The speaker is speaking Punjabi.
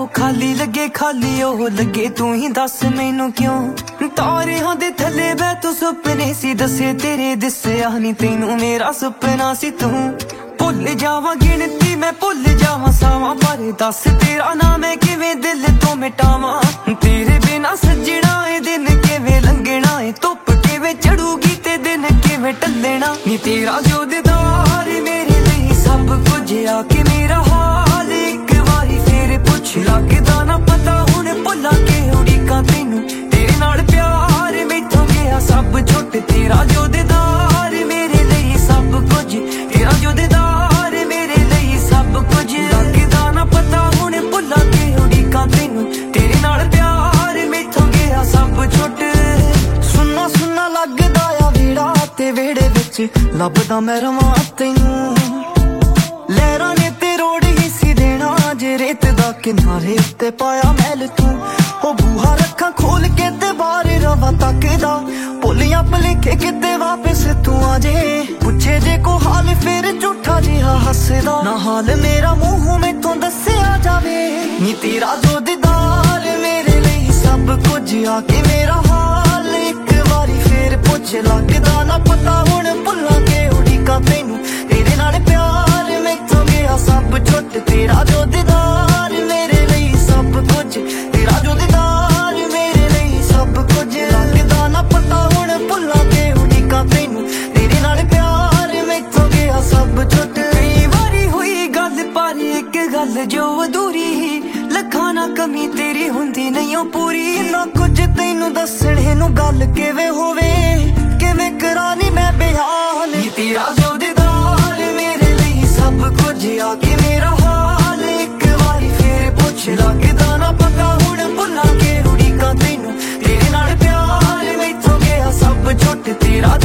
ਖਾਲੀ ਲੱਗੇ ਖਾਲੀ ਉਹ ਲੱਗੇ ਤੂੰ ਹੀ ਦੱਸ ਮੈਨੂੰ ਕਿਉਂ ਤਾਰਿਆਂ ਦੇ ਥੱਲੇ ਬੈ ਤੂੰ ਸੁਪਨੇ ਸੀ ਦੱਸੇ ਤੇਰੇ ਦਿਸਿਆ ਨਹੀਂ ਤੈਨੂੰ ਮੇਰਾ ਸੁਪਨਾ ਸੀ ਤੂੰ ਭੁੱਲ ਜਾਵਾਂ ਗਿਣਤੀ ਮੈਂ ਭੁੱਲ ਜਾਵਾਂ ਸਾਵਾਂ ਪਰ ਦੱਸ ਤੇਰਾ ਨਾਮ ਮੈਂ ਕਿਵੇਂ ਦਿਲ ਤੋਂ ਮਿਟਾਵਾਂ ਤੇਰੇ ਬਿਨਾ ਸੱਜਣਾ ਇਹ ਦਿਨ ਕਿਵੇਂ ਲੰਘਣਾ ਏ ਧੁੱਪ ਕਿਵੇਂ ਚੜੂਗੀ ਤੇ ਦਿਨ ਕਿਵੇਂ ਟੱਲਣਾ ਨੀ ਤੇਰਾ ਜੋ ਦੀਦਾਰ ਮੇਰੇ ਲਈ ਸਭ ਕੁਝ ਆ ਕੇ ਮੇਰਾ ਹਾਲ ਇੱਕ ਵਾਰੀ ਫੇਰ ਪੁੱਛ ਲੱਗਦਾ ਨਾ ਪਤਾ ਹੁਣ ਭੁੱਲਾਂ ਕੇ ਉਡੀਕਾਂ ਤੈਨੂੰ ਤੇਰੇ ਨਾਲ ਪਿਆਰ ਮੈਥੋਂ ਗਿਆ ਸਭ ਛੁੱਟ ਤੇਰਾ ਜੋ ਦੀਦਾਰ ਮੇਰੇ ਲਈ ਸਭ ਕੁਝ ਤੇਰਾ ਜੋ ਦੀਦਾਰ ਮੇਰੇ ਲਈ ਸਭ ਕੁਝ ਲੱਗਦਾ ਨਾ ਪਤਾ ਹੁਣ ਭੁੱਲਾਂ ਕੇ ਉਡੀਕਾਂ ਤੈਨੂੰ ਤੇਰੇ ਨਾਲ ਪਿਆਰ ਮੈਥੋਂ ਗਿਆ ਸਭ ਛੁੱਟ ਸੁੰਨਾ ਸੁੰਨਾ ਲੱਗਦਾ ਆ ਵਿਹੜਾ ਤੇ ਵਿਹੜੇ ਵਿੱਚ ਲੱਭਦਾ ਮੈਂ ਰਵਾਂ ਤੈਨੂੰ ਲਹਿਰਾਂ ਨੇ ਤੇ ਰੋੜ ਹੀ ਸੀ ਦੇਣਾ ਜੇ ਰੇਤ ਦਾ ਕਿਨਾਰੇ ਉੱਤੇ ਪਾਇਆ ਮੈਲ ਤੂੰ ਉਹ ਬੂਹਾ ਰੱਖਾਂ ਖੋਲ ਕੇ ਤੇ ਬਾਹਰ ਰਵਾ ਤੱਕਦਾ ਭੁੱਲੀਆਂ ਭੁਲੇਖੇ ਕਿਤੇ ਵਾਪਸ ਤੂੰ ਆ ਜੇ ਪੁੱਛੇ ਜੇ ਕੋ ਹਾਲ ਫੇਰ ਝੂਠਾ ਜਿਹਾ ਹੱਸਦਾ ਨਾ ਹਾਲ ਮੇਰਾ ਮੂੰਹ ਮੈਥੋਂ ਦੱਸਿਆ ਜਾਵੇ ਨੀ ਤੇਰਾ ਜੋ ਦੀਦਾਰ ਮੇਰੇ ਲਈ ਸਭ ਕੁਝ ਆ ਕੇ ਮੇਰਾ ਹਾਲ ਇੱਕ ਵਾਰੀ ਫੇਰ ਪੁੱਛ ਲੱਗਦਾ ਨਾ ਪਤਾ ਹੁਣ ਭੁੱਲਾਂ ਕੇ ਉਡੀਕਾਂ ਤੈਨੂੰ ਤੇਰੇ ਨਾਲ ਪਿਆਰ ਮੈਥੋਂ ਗਿਆ ਸਭ ਛੁੱਟ ਤੇਰਾ ਜੋ ਦੀਦਾਰ ਮੇਰੇ ਲਈ ਸਭ ਕੁਝ ਤੇਰਾ ਜੋ ਦੀਦਾਰ ਮੇਰੇ ਲਈ ਸਭ ਕੁਝ ਲੱਗਦਾ ਨਾ ਪਤਾ ਹੁਣ ਭੁੱਲਾਂ ਕੇ ਉਡੀਕਾਂ ਤੈਨੂੰ ਤੇਰੇ ਨਾਲ ਪਿਆਰ ਮੈਥੋਂ ਗਿਆ ਸਭ ਛੁੱਟ ਕਈ ਵਾਰੀ ਹੋਈ ਗੱਲ ਪਰ ਇੱਕ ਗੱਲ ਜੋ ਅਧੂਰੀ ਲੱਖਾਂ ਨਾ ਕਮੀ ਤੇਰੀ ਹੁੰਦੀ ਨਹੀਂ ਉਹ ਪੂਰੀ ਨਾ ਕੁਝ ਤੈਨੂੰ ਦੱਸਣੇ ਨੂੰ ਗੱਲ ਕਿਵੇਂ ਹੋਵੇ ਕਿਵੇਂ ਕਰਾਂਨੀ ਮੈਂ ਬਿਆਨ ਨੀ ਤੇਰਾ ਜੋ ਦੀਦਾਰ ਮੇਰੇ ਲਈ ਸਭ ਕੁਝ ਆ ਕੇ ਮੇਰਾ ਹਾਲ ਇੱਕ ਵਾਰੀ ਫੇਰ ਪੁੱਛ ਲੱਗਦਾ ਨਾ ਪਤਾ ਹੁਣ ਭੁੱਲਾਂ ਕੇ ਉਡੀਕਾਂ ਤੈਨੂੰ ਤੇਰੇ ਨਾਲ ਪਿਆਰ ਮੈਥੋਂ ਗਿਆ ਸਭ ਛੁੱਟ ਤੇਰਾ